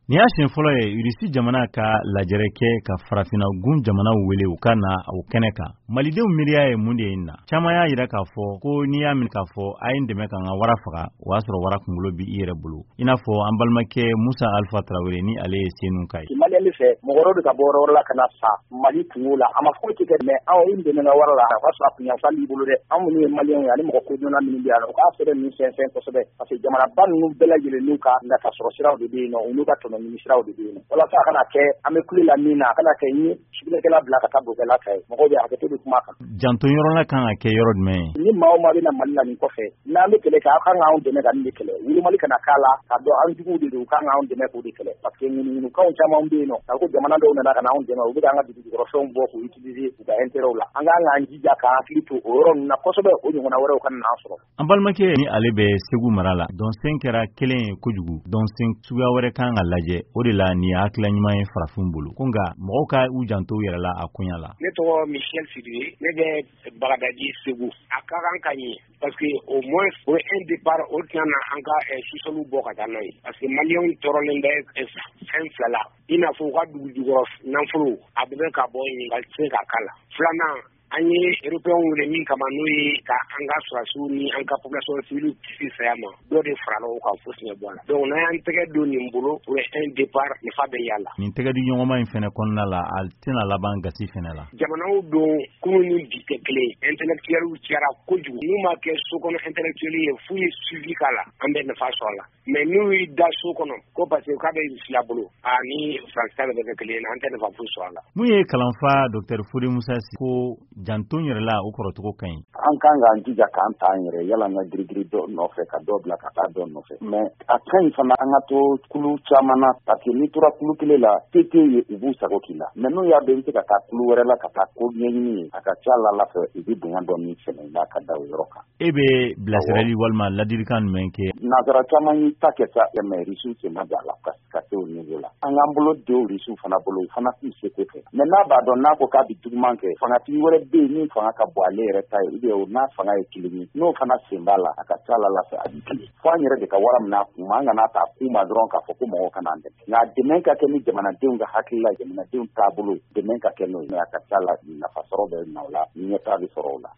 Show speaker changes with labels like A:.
A: Ni y'a siɲɛ fɔlɔ ye Irisi jamana ka lajɛrɛ kɛ ka farafina gun jamana wele u ka na o kɛnɛ kan. Malidenw miiriya ye mun de ye na. Caman y'a yira k'a fɔ ko n'i y'a min k'a fɔ a ye n dɛmɛ ka n ka wara faga, o y'a sɔrɔ wara kunkolo b'i yɛrɛ bolo. I n'a fɔ an balimakɛ Musa Alpha Traoré ni ale ye Senu ka ye.
B: Malien fɛ mɔgɔ wɛrɛw de ka bɔ yɔrɔ wɛrɛ la ka na sa Mali kungo la. A ma foyi tɛ kɛ mais aw ye n dɛmɛ n ka wara la. A ka sɔrɔ a kunyanfan b'i bolo dɛ. Anw minnu ye Malien ye ani mɔgɔ kodɔnna minnu bɛ yan, u k'a sɛbɛn ninnu sɛnsɛn kosɛbɛ parce que jamanaba ninnu bɛɛ lajɛlen n'u ka nafasɔrɔ siraw de bɛ yen nɔ, u n'u ka tɔnɔɲini siraw de bɛ yen nɔ. Walasa a kana kɛ an bɛ kule la min na, a kana kɛ n ye sugunɛkɛla bila ka taa bokɛla fɛ. Mɔgɔw bɛ hakɛto bɛ kuma kan.
A: Janto yɔrɔ la kan ka kɛ yɔrɔ jumɛn ye?
B: Ni maa o maa bɛna Mali la nin kɔfɛ, n'an bɛ kɛlɛ kɛ, aw kan k'anw dɛmɛ ka nin de kɛlɛ. Wulimali kana k'a la, k'a dɔn an juguw de don, u kan k'anw dɛmɛ k'o de kɛlɛ. Parce que ŋunuŋunukanw caman bɛ yen nɔ, k'a ko jamana dɔw nana ka na anw dɛmɛ, u bɛ k'an ka dugujukɔrɔfɛnw bɔ k'u utiliser u ka intérêt la. An k'an k'an jija k'an hakili to o yɔrɔ ninnu na kosɛbɛ, o ɲɔgɔnna wɛrɛw kana n'an sɔrɔ.
A: An balimakɛ ni ale bɛ Segu mara la, dɔnsen kɛra kelen ye kojugu, dɔnsen suguya wɛrɛ kan ka lajɛ. O de la nin hakilila ɲuman ye farafin bolo. Ko nka mɔgɔw ka u janto u yɛrɛ la a koɲa la.
C: Ne tɔgɔ Michel Sidibé, ne bɛ Bagadaji Segu. A ka kan ka ɲɛ parce que au moins o ye un départ o tɛna na an ka sisɔliw bɔ ka taa n'a ye. Parce que Maliens tɔɔrɔlen bɛ fɛn fila la. I n'a fɔ u ka dugu jukɔrɔ nafolo a bɛ ka bɔ ɲininkali tɛ se ka k'a la. Filanan an ye Européens wele min kama n'o ye ka an ka sɔrɔsiw ni an ka population civile kisi saya ma, dɔ de farala o kan fo siɲɛ bɔ la. Donc n'an y'an tɛgɛ don nin bolo o ye un départ nafa bɛ y'a la.
A: Nin tɛgɛ di ɲɔgɔnma in fɛnɛ kɔnɔna la a tɛna laban gasi fɛnɛ la.
C: Jamanaw don kunun ni bi tɛ kelen, intellectuels cayara kojugu. N'u ma kɛ so kɔnɔ intellectuels ye f'u ye suivi k'a la, an bɛ nafa sɔrɔ a la. Mais n'u y'i da so kɔnɔ ko parce que k'a bɛ Russie bolo, ni France ta bɛ kɛ kelen ye, an tɛ nafa foyi sɔrɔ a la.
A: Mun ye kalanfa Dr Fode Musa Si ko janto yɛrɛ la o kɔrɔcogo ka ɲi.
B: An kan k'an jija k'an ta an yɛrɛ yala an ka girigiri dɔ nɔfɛ ka dɔ bila ka taa dɔ nɔfɛ. Mais a ka ɲi fana an ka to kulu caman na parce que n'i tora kulu kelen la tete ye u b'u sago k'i la. Mais n'u y'a dɔn i bɛ se ka taa kulu wɛrɛ la ka taa ko ɲɛɲini ye a ka ca Ala fɛ u bɛ bonya dɔ min sɛnɛ n'a ka da o yɔrɔ kan.
A: E bɛ bilasirali walima ladilikan jumɛn kɛ?
B: Nanzara caman y'i ta kɛ sa mais Rusiw sen ma don a la ka se o niveau la. An k'an bolo don Rusiw fana bolo u fana k'u seko kɛ. Mais n'a b'a dɔn n'a ko k'a bɛ juguman kɛ fangatigi wɛrɛ bɛ yen min fanga ka bon ale yɛrɛ ta ye ou n'a fanga ye kelen ye n'o fana sen b'a la a ka ca Ala fɛ a bɛ kelen. Fo an yɛrɛ de ka wara minɛ a kun ma an kana ta kun ma dɔrɔn k'a fɔ ko mɔgɔw kana an dɛmɛ. Nka dɛmɛ ka kɛ ni jamanadenw ka hakili la jamanadenw taabolo dɛmɛ ka kɛ n'o ye. Mais a ka ca Ala nafa sɔrɔ bɛ na o la ɲɛtaa bɛ sɔrɔ o la.